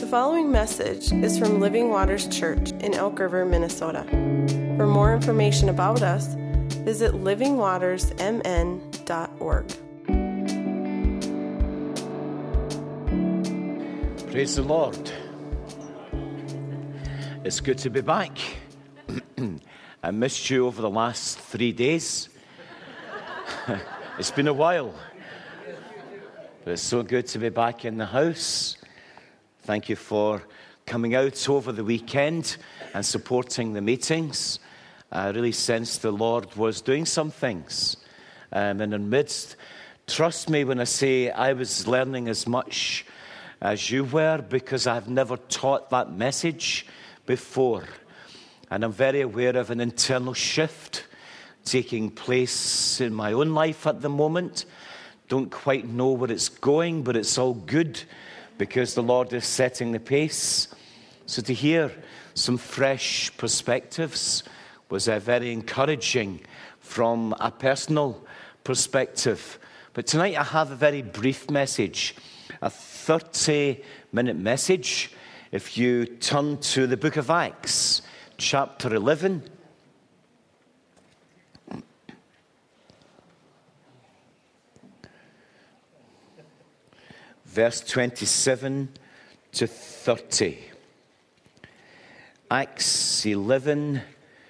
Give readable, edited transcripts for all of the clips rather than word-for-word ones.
following message is from Living Waters Church in Elk River, Minnesota. For more information about us, visit livingwatersmn.org. Praise the Lord. It's good to be back. I missed you over the last 3 days. It's been a while. But it's so good to be back in the house. Thank you for coming out over the weekend and supporting the meetings. I really sensed the Lord was doing some things in our midst. Trust me when I say I was learning as much as you were, because I've never taught that message before. And I'm very aware of an internal shift taking place in my own life at the moment. Don't quite know where it's going, but it's all good because the Lord is setting the pace. So to hear some fresh perspectives was very encouraging from a personal perspective. But tonight I have a very brief message, a 30-minute message. If you turn to the book of Acts, chapter 11. Verse 27 to 30. Acts 11,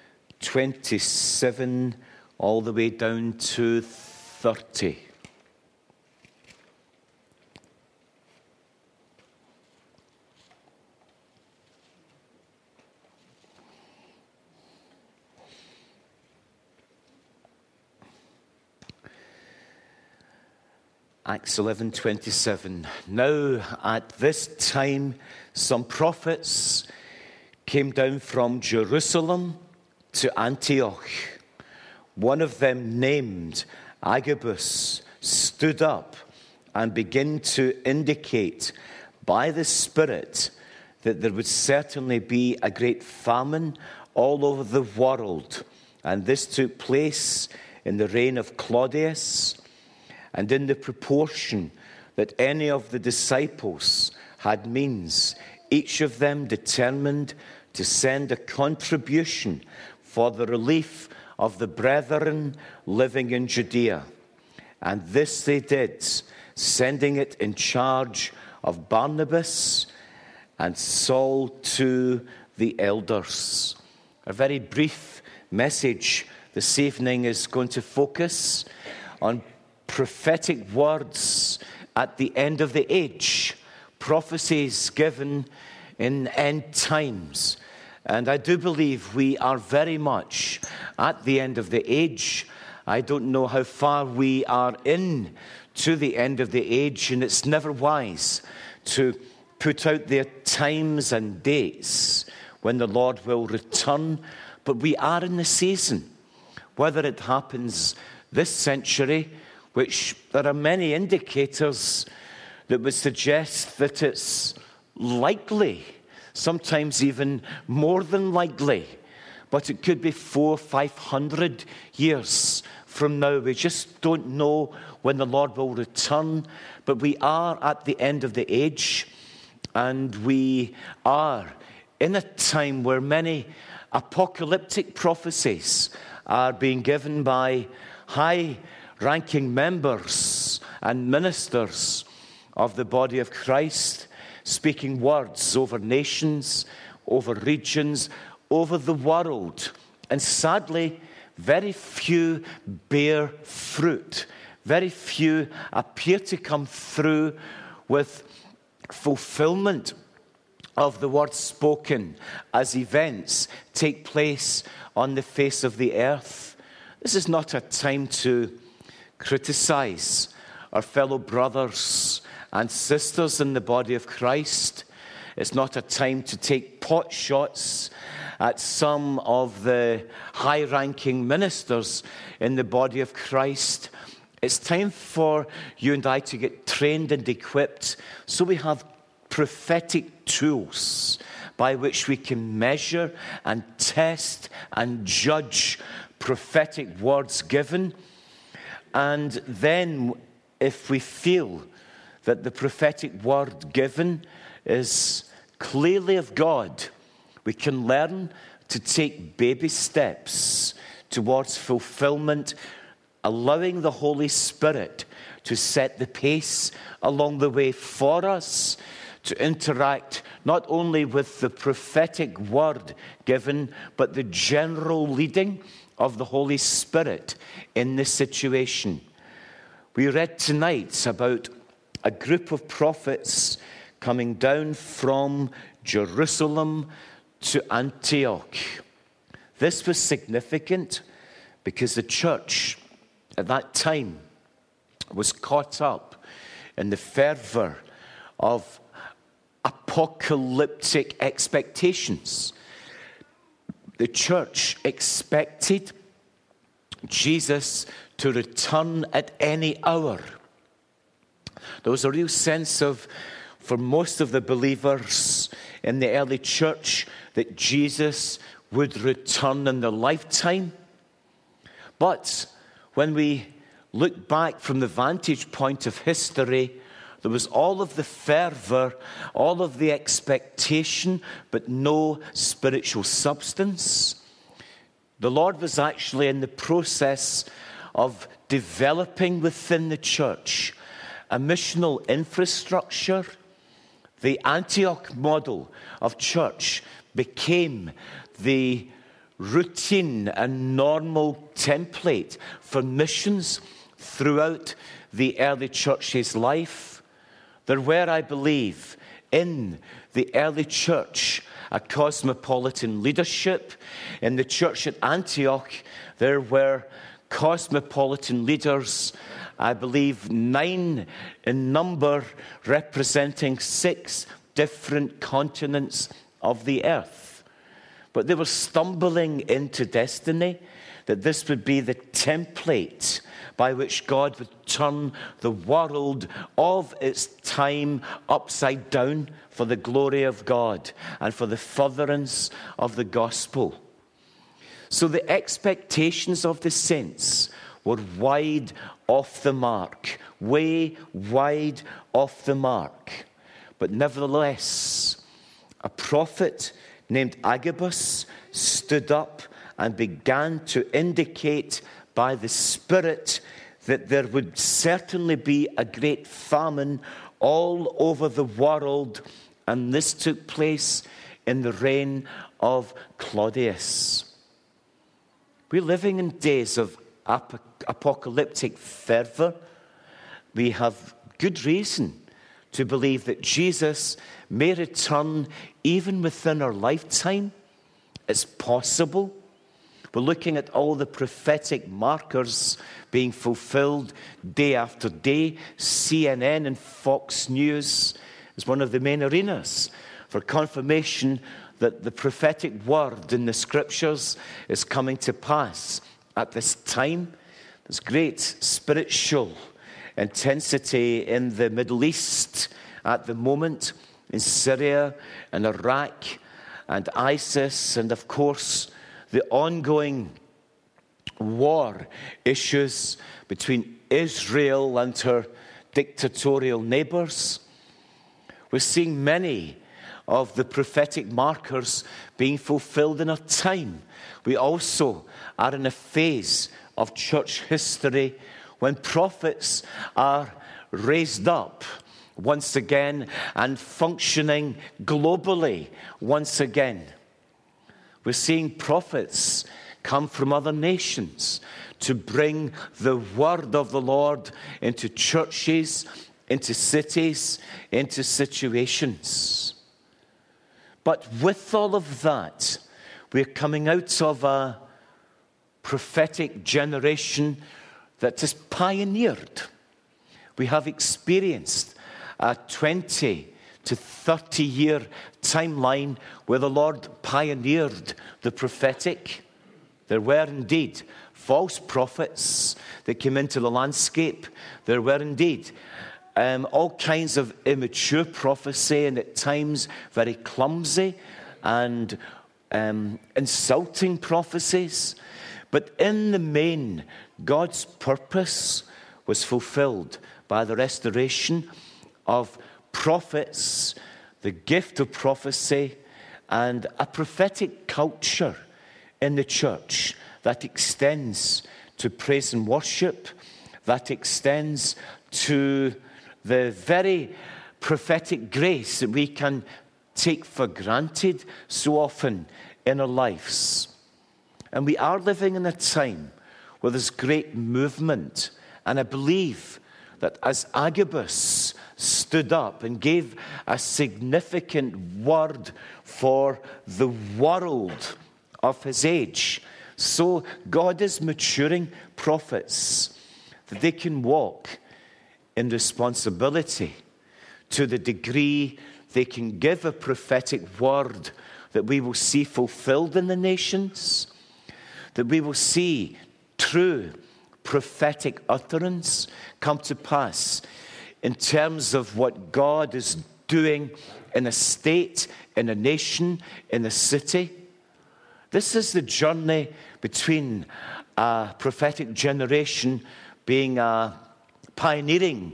27, all the way down to 30. Acts 11:27. Now at this time some prophets came down from Jerusalem to Antioch. One of them, named Agabus, stood up and began to indicate by the Spirit that there would certainly be a great famine all over the world. And this took place in the reign of Claudius. And in the proportion that any of the disciples had means, each of them determined to send a contribution for the relief of the brethren living in Judea. And this they did, sending it in charge of Barnabas and Saul to the elders. A very brief message this evening is going to focus on prophetic words at the end of the age, prophecies given in end times. And I do believe we are very much at the end of the age. I don't know how far we are in to the end of the age, and it's never wise to put out their times and dates when the Lord will return. But we are in the season, whether it happens this century, which there are many indicators that would suggest that it's likely, sometimes even more than likely, but it could be 400-500 years from now. We just don't know when the Lord will return, but we are at the end of the age, and we are in a time where many apocalyptic prophecies are being given by high-ranking members and ministers of the body of Christ, speaking words over nations, over regions, over the world. And sadly, very few bear fruit. Very few appear to come through with fulfillment of the words spoken as events take place on the face of the earth. This is not a time to criticize our fellow brothers and sisters in the body of Christ. It's not a time to take pot shots at some of the high-ranking ministers in the body of Christ. It's time for you and I to get trained and equipped so we have prophetic tools by which we can measure and test and judge prophetic words given. And then if we feel that the prophetic word given is clearly of God, we can learn to take baby steps towards fulfillment, allowing the Holy Spirit to set the pace along the way for us, to interact not only with the prophetic word given, but the general leading of the Holy Spirit in this situation. We read tonight about a group of prophets coming down from Jerusalem to Antioch. This was significant because the church at that time was caught up in the fervor of apocalyptic expectations. The church expected Jesus to return at any hour. There was a real sense of, for most of the believers in the early church, that Jesus would return in their lifetime. But when we look back from the vantage point of history, there was all of the fervor, all of the expectation, but no spiritual substance. The Lord was actually in the process of developing within the church a missional infrastructure. The Antioch model of church became the routine and normal template for missions throughout the early church's life. There were, I believe, in the early church a cosmopolitan leadership. In the church at Antioch, there were cosmopolitan leaders, I believe 9 in number, representing 6 different continents of the earth. But they were stumbling into destiny, that this would be the template by which God would turn the world of its time upside down for the glory of God and for the furtherance of the gospel. So the expectations of the saints were wide off the mark, way wide off the mark. But nevertheless, a prophet named Agabus stood up and began to indicate by the Spirit that there would certainly be a great famine all over the world, and this took place in the reign of Claudius. We're living in days of apocalyptic fervor. We have good reason to believe that Jesus may return even within our lifetime. It's possible. We're looking at all the prophetic markers being fulfilled day after day. CNN and Fox News is one of the main arenas for confirmation that the prophetic word in the scriptures is coming to pass at this time. There's great spiritual intensity in the Middle East at the moment, in Syria and Iraq and ISIS, and of course the ongoing war issues between Israel and her dictatorial neighbors. We're seeing many of the prophetic markers being fulfilled in our time. We also are in a phase of church history when prophets are raised up once again and functioning globally once again. We're seeing prophets come from other nations to bring the word of the Lord into churches, into cities, into situations. But with all of that, we're coming out of a prophetic generation that has pioneered. We have experienced a 20 to 30 year timeline where the Lord pioneered the prophetic. There were indeed false prophets that came into the landscape. There were indeed all kinds of immature prophecy, and at times very clumsy and insulting prophecies. But in the main, God's purpose was fulfilled by the restoration of prophets the gift of prophecy, and a prophetic culture in the church that extends to praise and worship, that extends to the very prophetic grace that we can take for granted so often in our lives. And we are living in a time where there's great movement. And I believe that as Agabus stood up and gave a significant word for the world of his age, so God is maturing prophets that they can walk in responsibility to the degree they can give a prophetic word that we will see fulfilled in the nations, that we will see true prophetic utterance come to pass in terms of what God is doing in a state, in a nation, in a city. This is the journey between a prophetic generation being a pioneering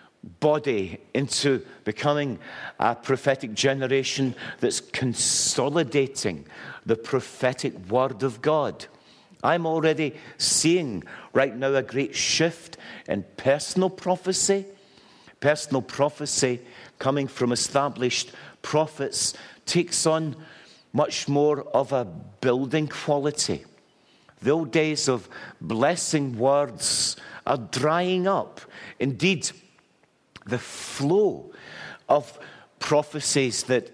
body into becoming a prophetic generation that's consolidating the prophetic word of God. I'm already seeing right now a great shift in personal prophecy. Personal prophecy coming from established prophets takes on much more of a building quality. The old days of blessing words are drying up. Indeed, the flow of prophecies that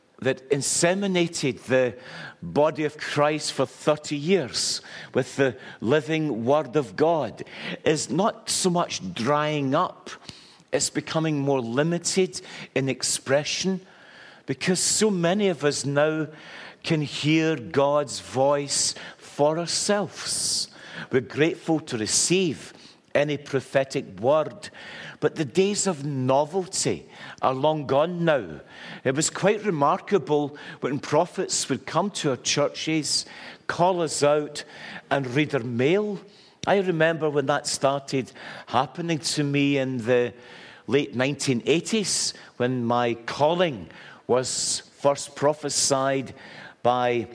inseminated the body of Christ for 30 years with the living Word of God is not so much drying up, it's becoming more limited in expression, because so many of us now can hear God's voice for ourselves. We're grateful to receive any prophetic word, but the days of novelty are long gone now. It was quite remarkable when prophets would come to our churches, call us out, and read our mail. I remember when that started happening to me in the late 1980s, when my calling was first prophesied by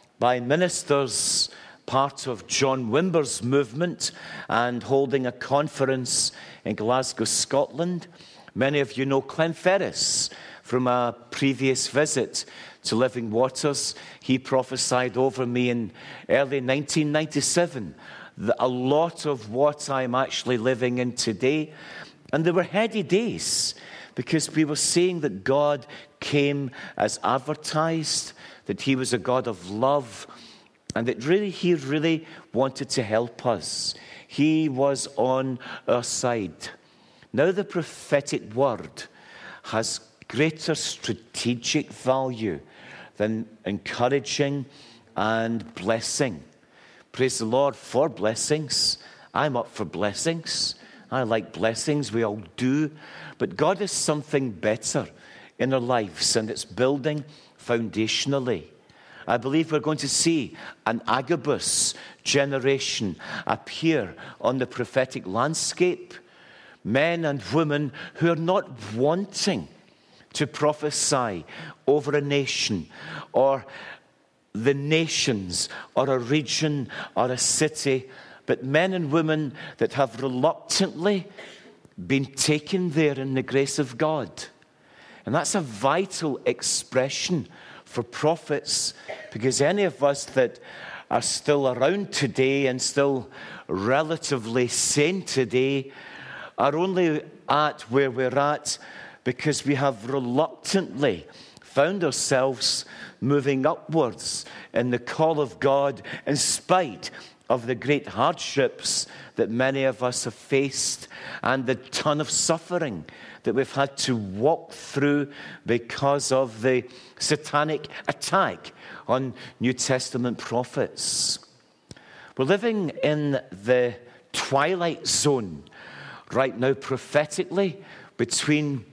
ministers, part of John Wimber's movement, and holding a conference in Glasgow, Scotland. Many of you know Clem Ferris from a previous visit to Living Waters. He prophesied over me in early 1997 a lot of what I'm actually living in today. And there were heady days because we were seeing that God came as advertised, that he was a God of love, and that he really wanted to help us. He was on our side. Now the prophetic word has greater strategic value than encouraging and blessing. Praise the Lord for blessings. I'm up for blessings. I like blessings, we all do. But God is something better in our lives, and it's building foundationally. I believe we're going to see an Agabus generation appear on the prophetic landscape. Men and women who are not wanting to prophesy over a nation or the nations or a region or a city, but men and women that have reluctantly been taken there in the grace of God. And that's a vital expression for prophets, because any of us that are still around today and still relatively sane today are only at where we're at because we have reluctantly found ourselves moving upwards in the call of God in spite of the great hardships that many of us have faced and the ton of suffering that we've had to walk through because of the satanic attack on New Testament prophets. We're living in the twilight zone right now prophetically between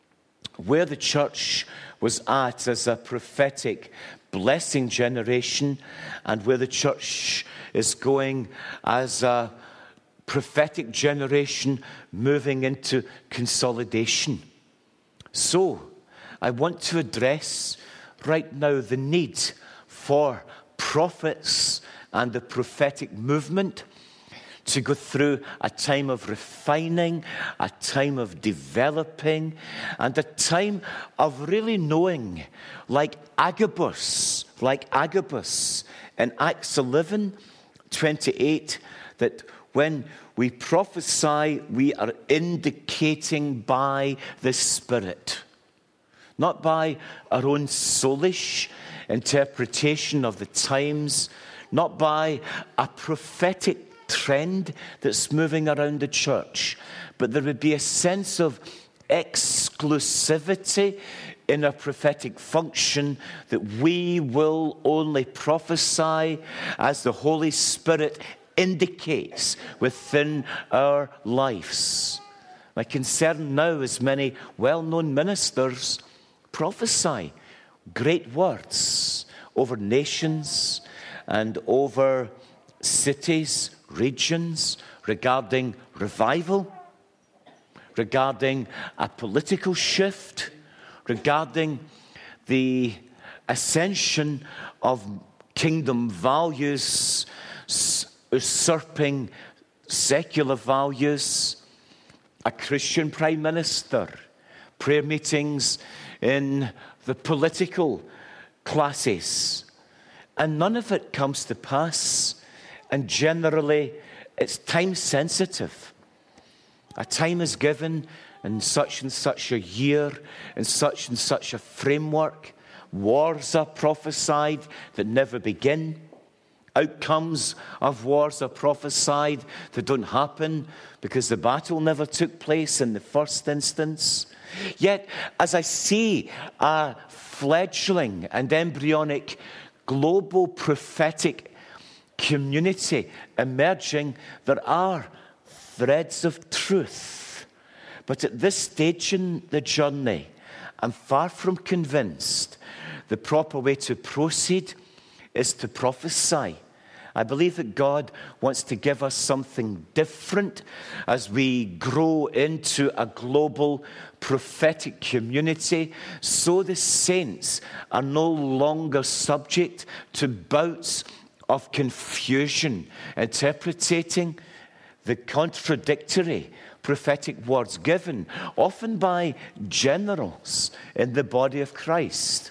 where the church was at as a prophetic blessing generation and where the church is going as a prophetic generation moving into consolidation. So, I want to address right now the need for prophets and the prophetic movement to go through a time of refining, a time of developing, and a time of really knowing, like Agabus in Acts 11:28, that when we prophesy, we are indicating by the Spirit, not by our own soulish interpretation of the times, not by a prophetic trend that's moving around the church, but there would be a sense of exclusivity in our prophetic function, that we will only prophesy as the Holy Spirit indicates within our lives. My concern now is many well-known ministers prophesy great words over nations and over cities, regions, regarding revival, regarding a political shift, regarding the ascension of kingdom values, usurping secular values, a Christian prime minister, prayer meetings in the political classes, and none of it comes to pass. And generally, it's time sensitive. A time is given in such and such a year, in such and such a framework. Wars are prophesied that never begin. Outcomes of wars are prophesied that don't happen because the battle never took place in the first instance. Yet, as I see a fledgling and embryonic global prophetic community emerging, there are threads of truth. But at this stage in the journey, I'm far from convinced the proper way to proceed is to prophesy. I believe that God wants to give us something different as we grow into a global prophetic community, so the saints are no longer subject to bouts of confusion, interpreting the contradictory prophetic words given, often by generals in the body of Christ.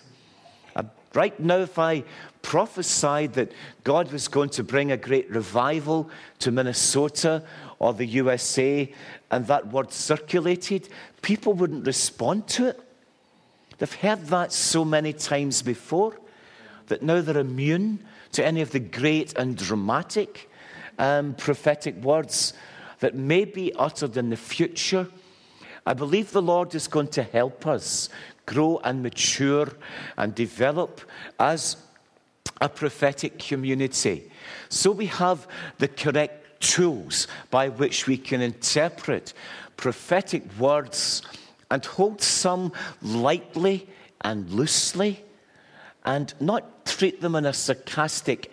Right now, if I prophesied that God was going to bring a great revival to Minnesota or the USA, and that word circulated, people wouldn't respond to it. They've heard that so many times before that now they're immune to any of the great and dramatic prophetic words that may be uttered in the future. I believe the Lord is going to help us grow and mature and develop as a prophetic community, so we have the correct tools by which we can interpret prophetic words and hold some lightly and loosely, and not treat them in a sarcastic,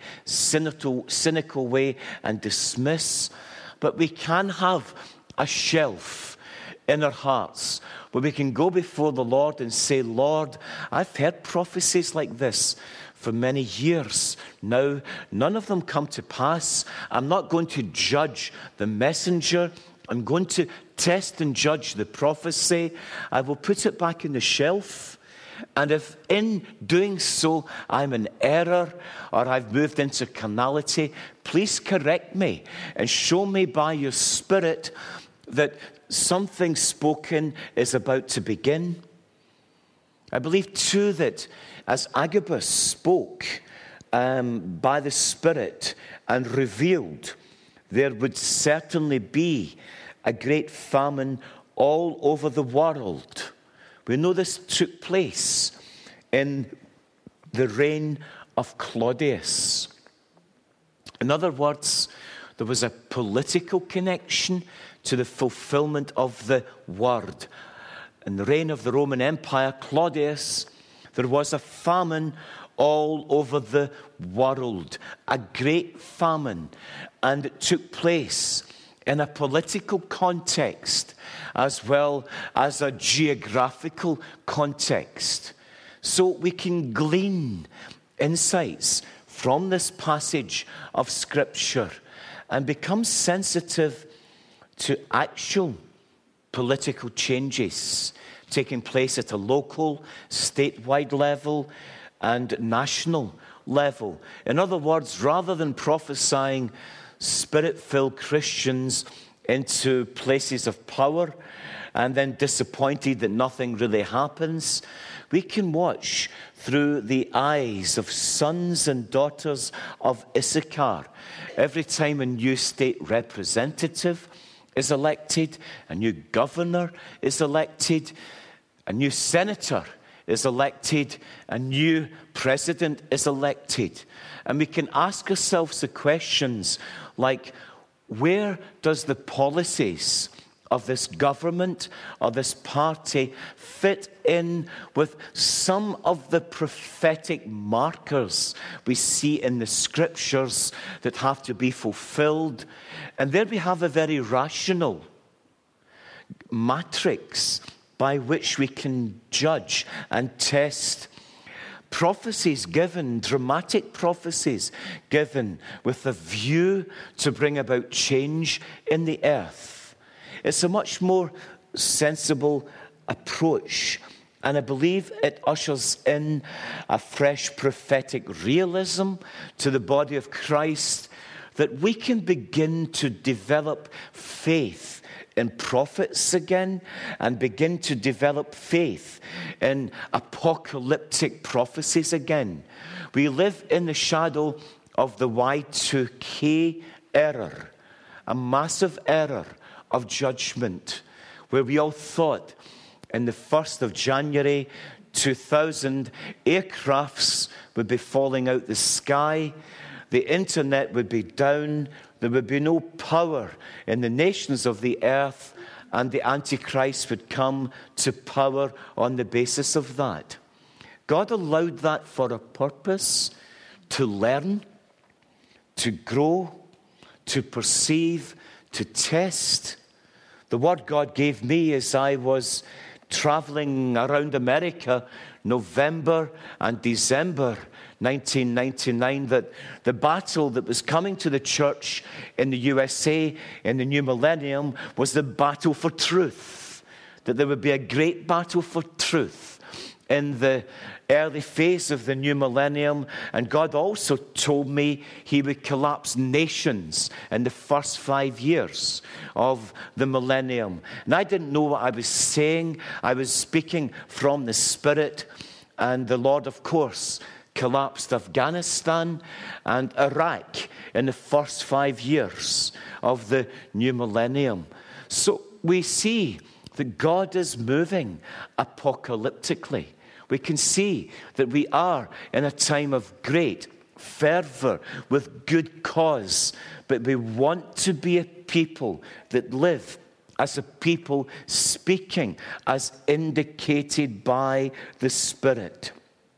cynical way and dismiss, but we can have a shelf in our hearts where we can go before the Lord and say, Lord, I've heard prophecies like this for many years now. None of them come to pass. I'm not going to judge the messenger. I'm going to test and judge the prophecy. I will put it back in the shelf. And if in doing so I'm in error or I've moved into carnality, please correct me and show me by your Spirit that something spoken is about to begin. I believe too that as Agabus spoke by the Spirit and revealed, there would certainly be a great famine all over the world. We know this took place in the reign of Claudius. In other words, there was a political connection to the fulfillment of the word. In the reign of the Roman Empire, Claudius, there was a famine all over the world, a great famine, and it took place in a political context as well as a geographical context. So we can glean insights from this passage of Scripture and become sensitive to actual political changes taking place at a local, statewide level and national level. In other words, rather than prophesying Spirit-filled Christians into places of power and then disappointed that nothing really happens, we can watch through the eyes of sons and daughters of Issachar. Every time a new state representative is elected, a new governor is elected, a new senator is elected, a new president is elected. And we can ask ourselves the questions like, where does the policies of this government or this party fit in with some of the prophetic markers we see in the Scriptures that have to be fulfilled? And there we have a very rational matrix by which we can judge and test prophecies given, dramatic prophecies given with a view to bring about change in the earth. It's a much more sensible approach, and I believe it ushers in a fresh prophetic realism to the body of Christ, that we can begin to develop faith in prophets again and begin to develop faith in apocalyptic prophecies again. We live in the shadow of the Y2K error, a massive error of judgment, where we all thought in the 1st of January 2000, aircrafts would be falling out the sky, the internet would be down, there would be no power in the nations of the earth, and the Antichrist would come to power on the basis of that. God allowed that for a purpose, to learn, to grow, to perceive, to test. The word God gave me as I was traveling around America, November and December 1999, that the battle that was coming to the church in the USA in the new millennium was the battle for truth, that there would be a great battle for truth in the early phase of the new millennium. And God also told me he would collapse nations in the first 5 years of the millennium. And I didn't know what I was saying. I was speaking from the Spirit. And the Lord, of course, collapsed Afghanistan and Iraq in the first 5 years of the new millennium. So we see that God is moving apocalyptically. We can see that we are in a time of great fervor with good cause, but we want to be a people that live as a people speaking as indicated by the Spirit.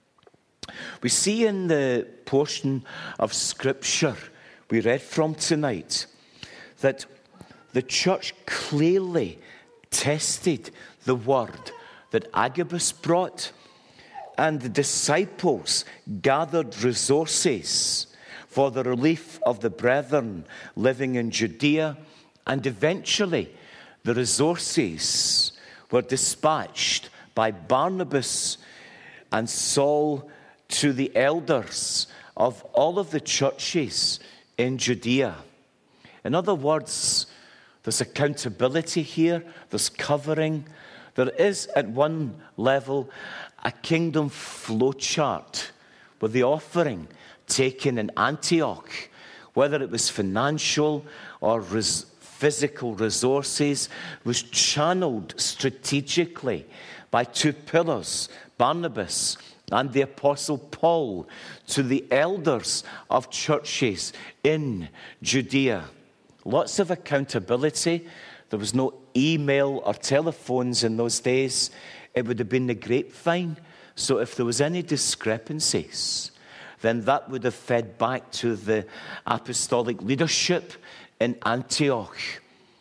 We see in the portion of Scripture we read from tonight that the church clearly tested the word that Agabus brought, and the disciples gathered resources for the relief of the brethren living in Judea, and eventually the resources were dispatched by Barnabas and Saul to the elders of all of the churches in Judea. In other words, there's accountability here, there's covering. There is, at one level, a kingdom flowchart with the offering taken in Antioch, whether it was financial or physical resources, was channeled strategically by two pillars, Barnabas and the Apostle Paul, to the elders of churches in Judea. Lots of accountability. There was no email or telephones in those days. It would have been the grapevine. So if there was any discrepancies, then that would have fed back to the apostolic leadership in Antioch.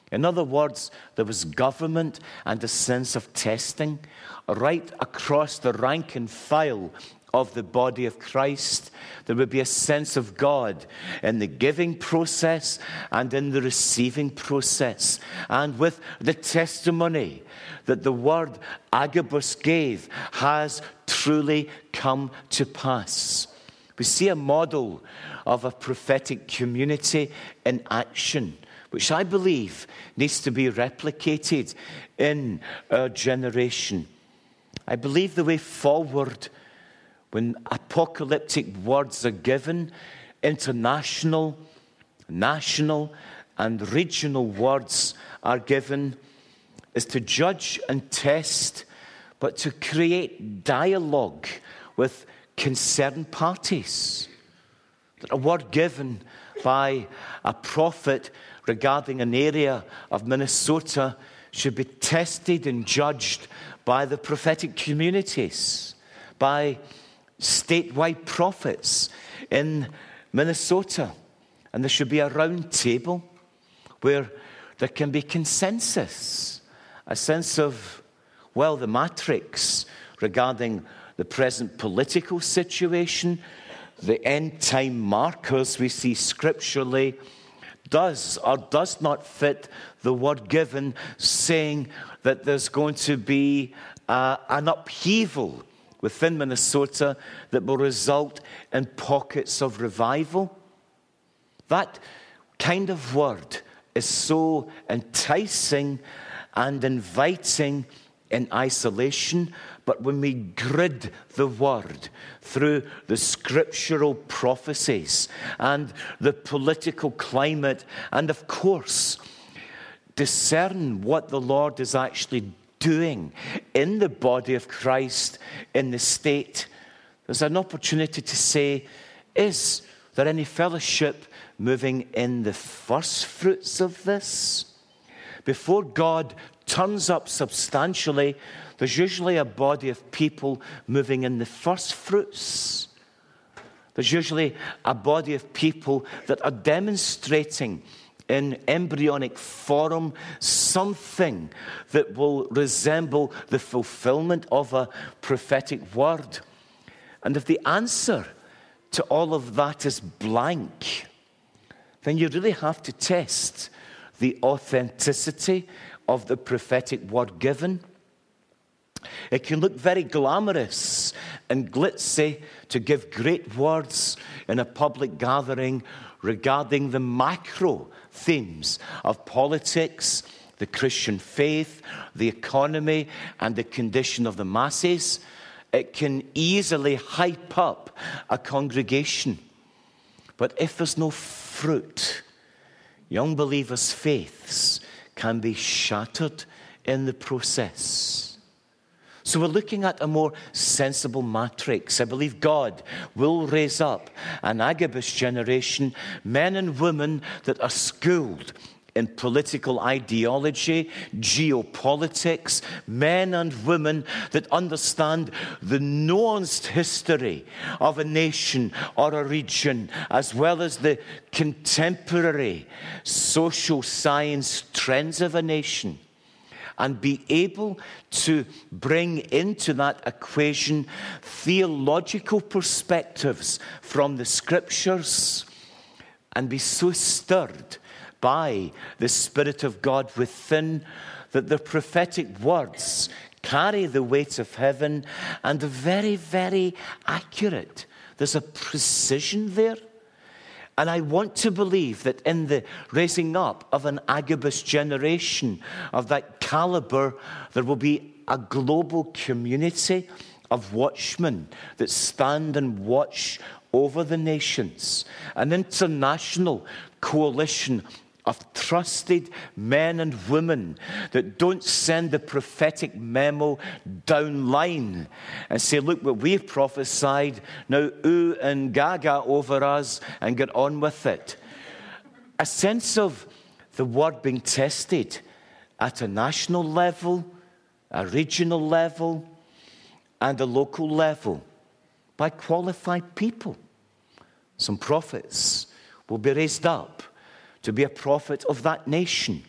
In other words, there was government and a sense of testing right across the rank and file of the body of Christ. There would be a sense of God in the giving process and in the receiving process. And with the testimony that the word Agabus gave has truly come to pass. We see a model of a prophetic community in action, which I believe needs to be replicated in our generation. I believe the way forward, when apocalyptic words are given, international, national, and regional words are given, is to judge and test, but to create dialogue with concerned parties. A word given by a prophet regarding an area of Minnesota should be tested and judged by the prophetic communities, by statewide prophets in Minnesota. And there should be a round table where there can be consensus, a sense of, well, the matrix regarding the present political situation, the end time markers we see scripturally, does or does not fit the word given, saying that there's going to be an upheaval within Minnesota that will result in pockets of revival. That kind of word is so enticing and inviting in isolation, but when we grid the word through the scriptural prophecies and the political climate, and of course, discern what the Lord is actually doing in the body of Christ in the state, there's an opportunity to say, is there any fellowship moving in the first fruits of this? Before God turns up substantially, there's usually a body of people moving in the first fruits. There's usually a body of people that are demonstrating in embryonic form something that will resemble the fulfillment of a prophetic word. And if the answer to all of that is blank, then you really have to test the authenticity of the prophetic word given. It can look very glamorous and glitzy to give great words in a public gathering regarding the macro themes of politics, the Christian faith, the economy, and the condition of the masses. It can easily hype up a congregation. But if there's no fruit, young believers' faiths can be shattered in the process. So we're looking at a more sensible matrix. I believe God will raise up an Agabus generation, men and women that are schooled in political ideology, geopolitics, men and women that understand the nuanced history of a nation or a region, as well as the contemporary social science trends of a nation, and be able to bring into that equation theological perspectives from the scriptures and be so stirred by the Spirit of God within that the prophetic words carry the weight of heaven and are very, very accurate. There's a precision there. And I want to believe that in the raising up of an Agabus generation of that caliber, there will be a global community of watchmen that stand and watch over the nations, an international coalition of trusted men and women that don't send the prophetic memo down line and say, look what we've prophesied, now ooh and gaga over us and get on with it. A sense of the word being tested at a national level, a regional level, and a local level by qualified people. Some prophets will be raised up to be a prophet of that nation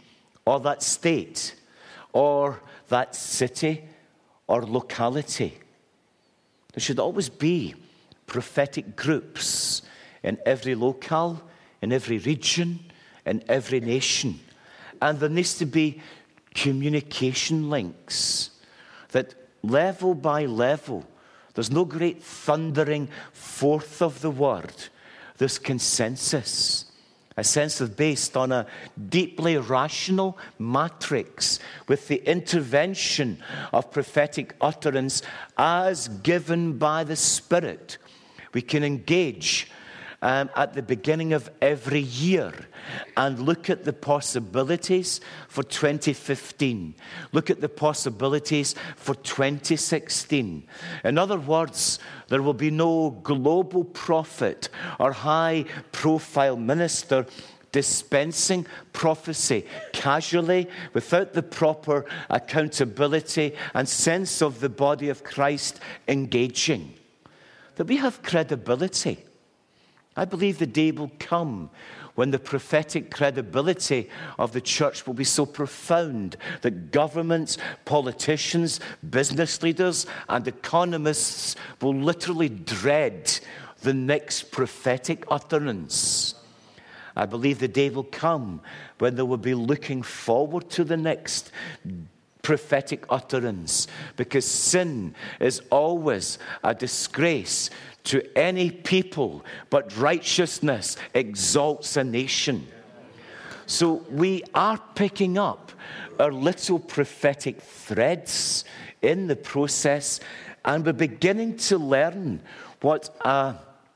or that state or that city or locality. There should always be prophetic groups in every locale, in every region, in every nation. And there needs to be communication links that level by level, there's no great thundering forth of the word. There's consensus. A sense of based on a deeply rational matrix with the intervention of prophetic utterance as given by the Spirit. We can engage at the beginning of every year and look at the possibilities for 2015. Look at the possibilities for 2016. In other words, there will be no global prophet or high-profile minister dispensing prophecy casually without the proper accountability and sense of the body of Christ engaging. That we have credibility. I believe the day will come when the prophetic credibility of the church will be so profound that governments, politicians, business leaders, and economists will literally dread the next prophetic utterance. I believe the day will come when they will be looking forward to the next prophetic utterance, because sin is always a disgrace to any people, but righteousness exalts a nation. So we are picking up our little prophetic threads in the process, and we're beginning to learn what a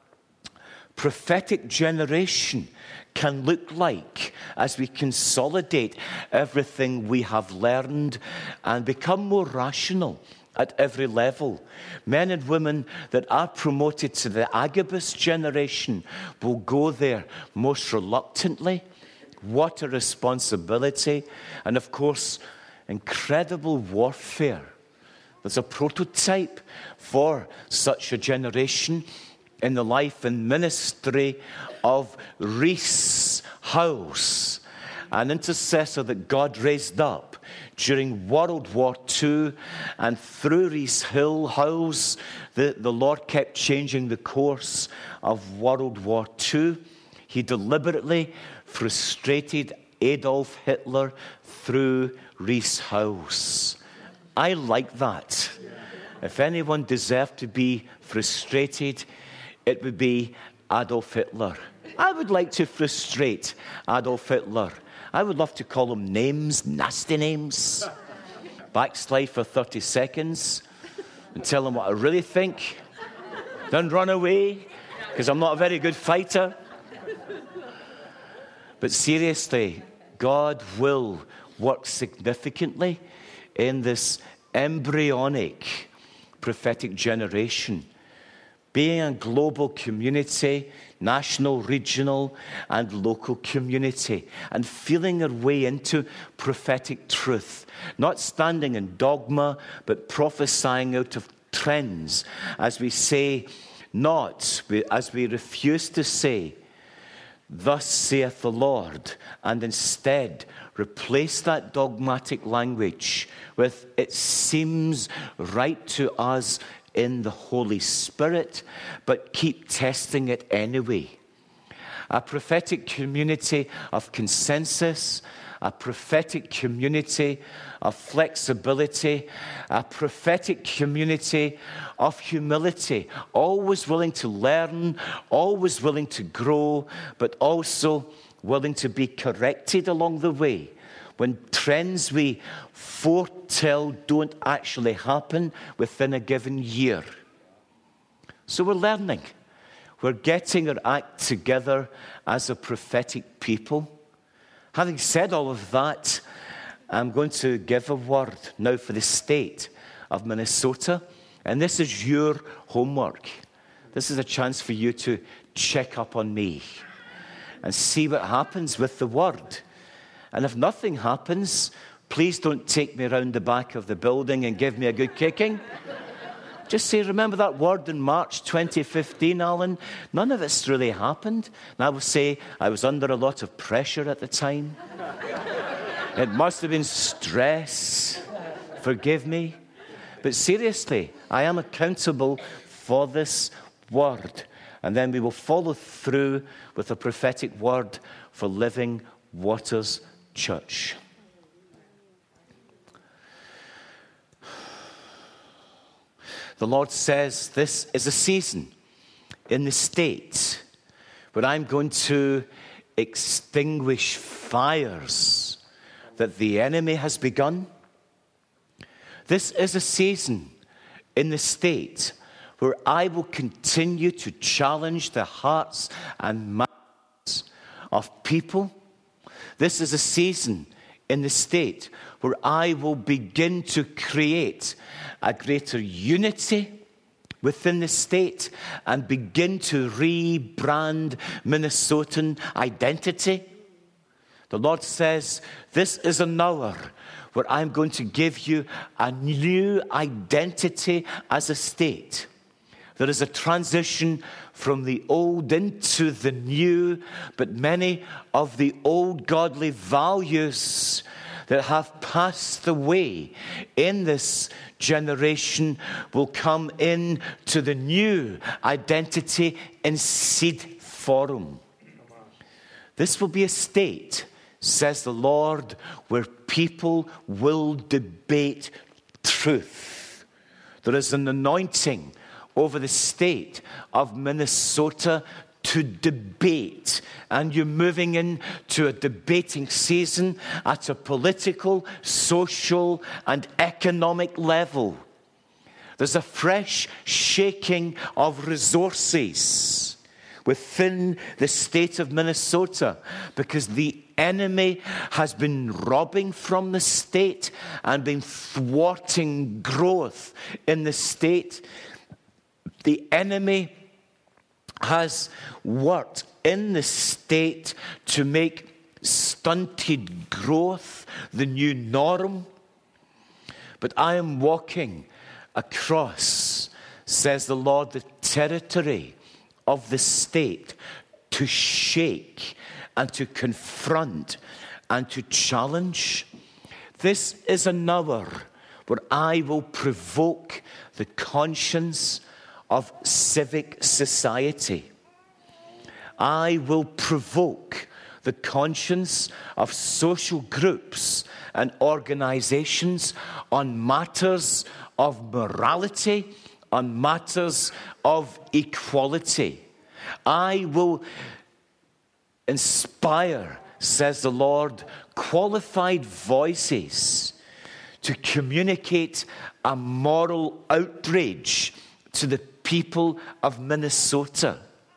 prophetic generation can look like as we consolidate everything we have learned and become more rational at every level. Men and women that are promoted to the Agabus generation will go there most reluctantly. What a responsibility. And of course, incredible warfare. There's a prototype for such a generation in the life and ministry of Rees Howells, an intercessor that God raised up during World War II. And through Rees Howells, the Lord kept changing the course of World War II. He deliberately frustrated Adolf Hitler through Rees Howells. I like that. If anyone deserved to be frustrated, it would be Adolf Hitler. I would like to frustrate Adolf Hitler. I would love to call him names, nasty names. Backslide for 30 seconds and tell him what I really think. Then run away, because I'm not a very good fighter. But seriously, God will work significantly in this embryonic prophetic generation. Being a global community, national, regional, and local community, and feeling our way into prophetic truth, not standing in dogma, but prophesying out of trends, as we say, as we refuse to say, "Thus saith the Lord," and instead replace that dogmatic language with "it seems right to us in the Holy Spirit," but keep testing it anyway. A prophetic community of consensus, a prophetic community of flexibility, a prophetic community of humility, always willing to learn, always willing to grow, but also willing to be corrected along the way when trends we foretell don't actually happen within a given year. So we're learning. We're getting our act together as a prophetic people. Having said all of that, I'm going to give a word now for the state of Minnesota. And this is your homework. This is a chance for you to check up on me and see what happens with the word. And if nothing happens, please don't take me around the back of the building and give me a good kicking. Just say, "Remember that word in March 2015, Alan? None of it's really happened." And I will say, "I was under a lot of pressure at the time." It must have been stress. Forgive me. But seriously, I am accountable for this word. And then we will follow through with a prophetic word for Living Waters Church. The Lord says this is a season in the state where I'm going to extinguish fires that the enemy has begun. This is a season in the state where I will continue to challenge the hearts and minds of people. This is a season in the state where I will begin to create a greater unity within the state and begin to rebrand Minnesotan identity. The Lord says, this is an hour where I'm going to give you a new identity as a state. There is a transition from the old into the new, but many of the old godly values that have passed away in this generation will come into the new identity in seed form. This will be a state, says the Lord, where people will debate truth. There is an anointing over the state of Minnesota to debate. And you're moving into a debating season at a political, social, and economic level. There's a fresh shaking of resources within the state of Minnesota because the enemy has been robbing from the state and been thwarting growth in the state. The enemy has worked in the state to make stunted growth the new norm. But I am walking across, says the Lord, the territory of the state to shake and to confront and to challenge. This is an hour where I will provoke the conscience of civic society. I will provoke the conscience of social groups and organizations on matters of morality, on matters of equality. I will inspire, says the Lord, qualified voices to communicate a moral outrage to the people of Minnesota.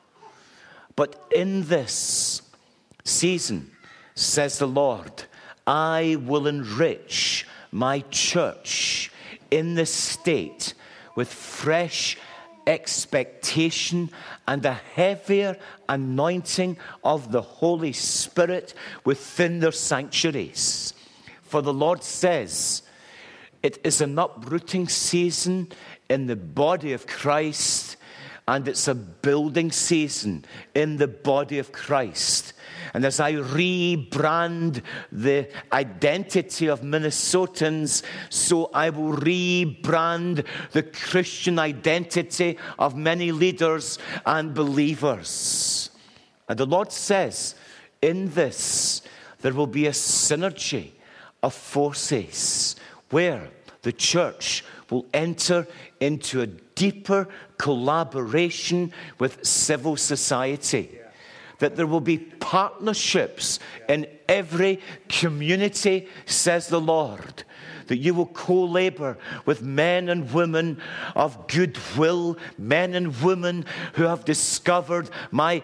But in this season, says the Lord, I will enrich my church in this state with fresh expectation and a heavier anointing of the Holy Spirit within their sanctuaries. For the Lord says, it is an uprooting season in the body of Christ, and it's a building season in the body of Christ. And as I rebrand the identity of Minnesotans, so I will rebrand the Christian identity of many leaders and believers. And the Lord says, in this, there will be a synergy of forces where the church will enter into a deeper collaboration with civil society. That there will be partnerships in every community, says the Lord. That you will co-labor with men and women of goodwill, men and women who have discovered my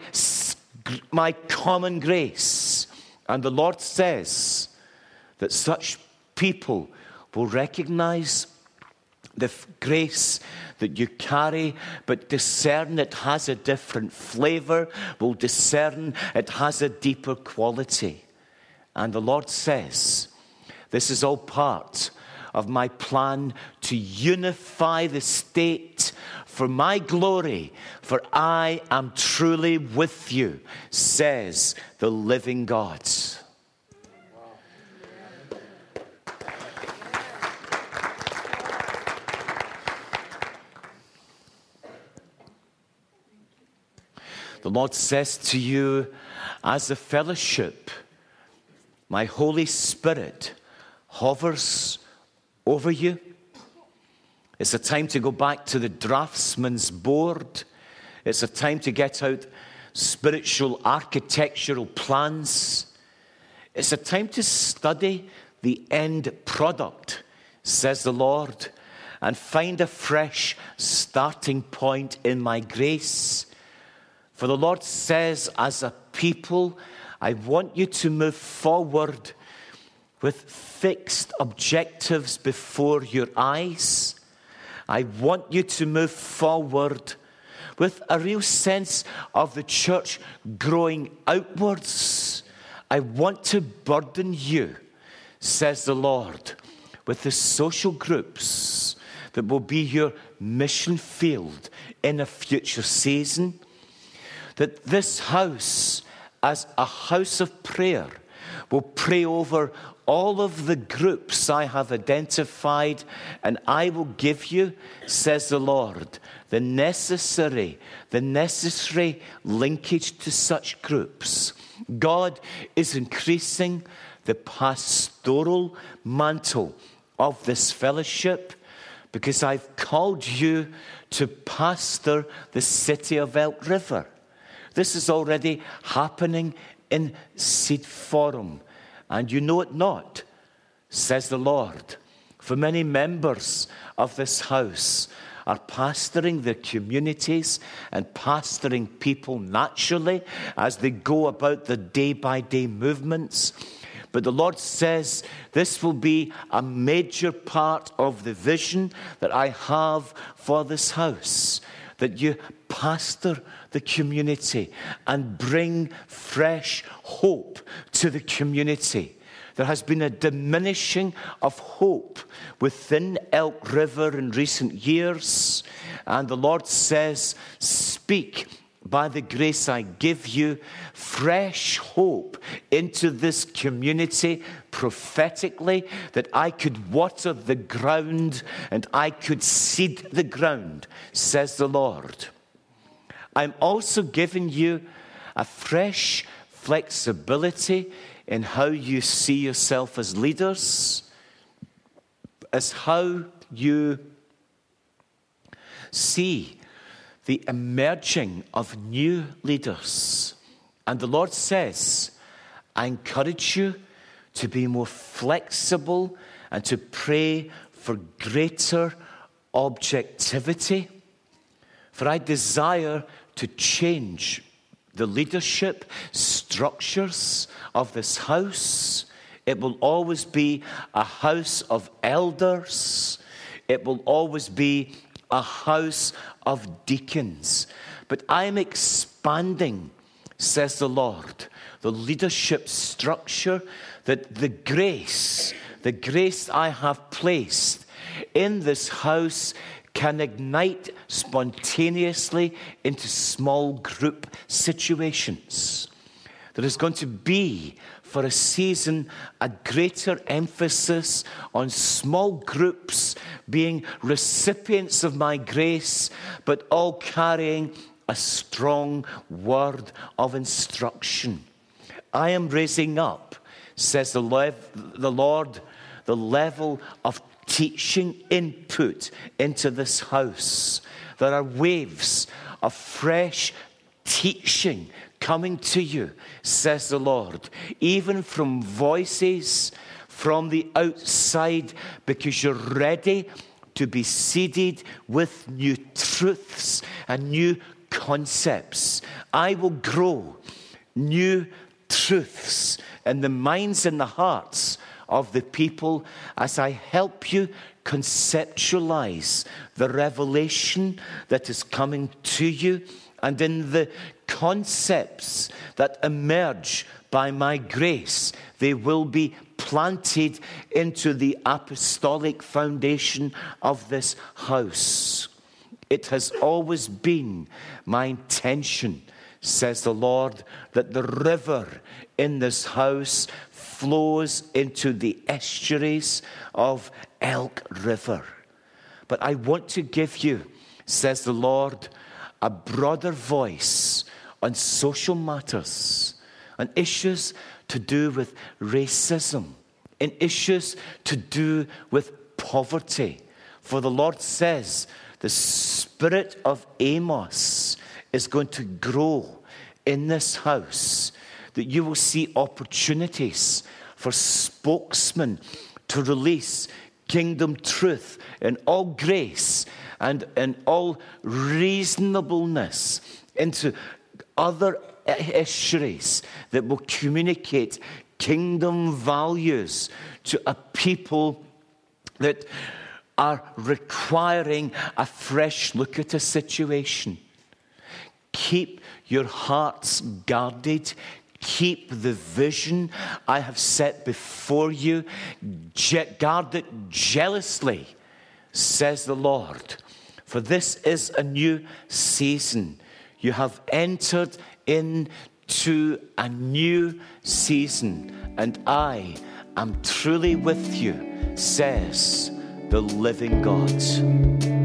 common grace. And the Lord says that such people will recognize the grace that you carry, but discern it has a different flavor, will discern it has a deeper quality. And the Lord says, this is all part of my plan to unify the state for my glory, for I am truly with you, says the living God. The Lord says to you, as a fellowship, my Holy Spirit hovers over you. It's a time to go back to the draftsman's board. It's a time to get out spiritual architectural plans. It's a time to study the end product, says the Lord, and find a fresh starting point in my grace. For the Lord says, as a people, I want you to move forward with fixed objectives before your eyes. I want you to move forward with a real sense of the church growing outwards. I want to burden you, says the Lord, with the social groups that will be your mission field in a future season. That this house, as a house of prayer, will pray over all of the groups I have identified, and I will give you, says the Lord, the necessary linkage to such groups. God is increasing the pastoral mantle of this fellowship because I've called you to pastor the city of Elk River. This is already happening in Seed Forum, and you know it not, says the Lord. For many members of this house are pastoring their communities and pastoring people naturally as they go about the day-by-day movements. But the Lord says this will be a major part of the vision that I have for this house, that you pastor the community and bring fresh hope to the community. There has been a diminishing of hope within Elk River in recent years, and the Lord says, speak by the grace I give you, fresh hope into this community prophetically, that I could water the ground and I could seed the ground, says the Lord. I'm also giving you a fresh flexibility in how you see yourself as leaders, as how you see the emerging of new leaders. And the Lord says, I encourage you to be more flexible and to pray for greater objectivity. For I desire to change the leadership structures of this house. It will always be a house of elders. It will always be a house of deacons. But I'm expanding, says the Lord, the leadership structure, that the grace I have placed in this house can ignite spontaneously into small group situations. There is going to be, for a season, a greater emphasis on small groups being recipients of my grace, but all carrying a strong word of instruction. I am raising up, says the Lord, the level of teaching input into this house. There are waves of fresh teaching coming to you, says the Lord, even from voices from the outside, because you're ready to be seeded with new truths and new concepts. I will grow new truths in the minds and the hearts of the people as I help you conceptualize the revelation that is coming to you, and in the concepts that emerge by my grace, they will be planted into the apostolic foundation of this house. It has always been my intention, says the Lord, that the river in this house flows into the estuaries of Elk River. But I want to give you, says the Lord, a broader voice on social matters, on issues to do with racism, in issues to do with poverty. For the Lord says the spirit of Amos is going to grow in this house, that you will see opportunities for spokesmen to release kingdom truth in all grace and in all reasonableness into other histories that will communicate kingdom values to a people that are requiring a fresh look at a situation. Keep your hearts guarded. Keep the vision I have set before you. Guard it jealously, says the Lord. For this is a new season. You have entered into a new season, and I am truly with you, says the living God.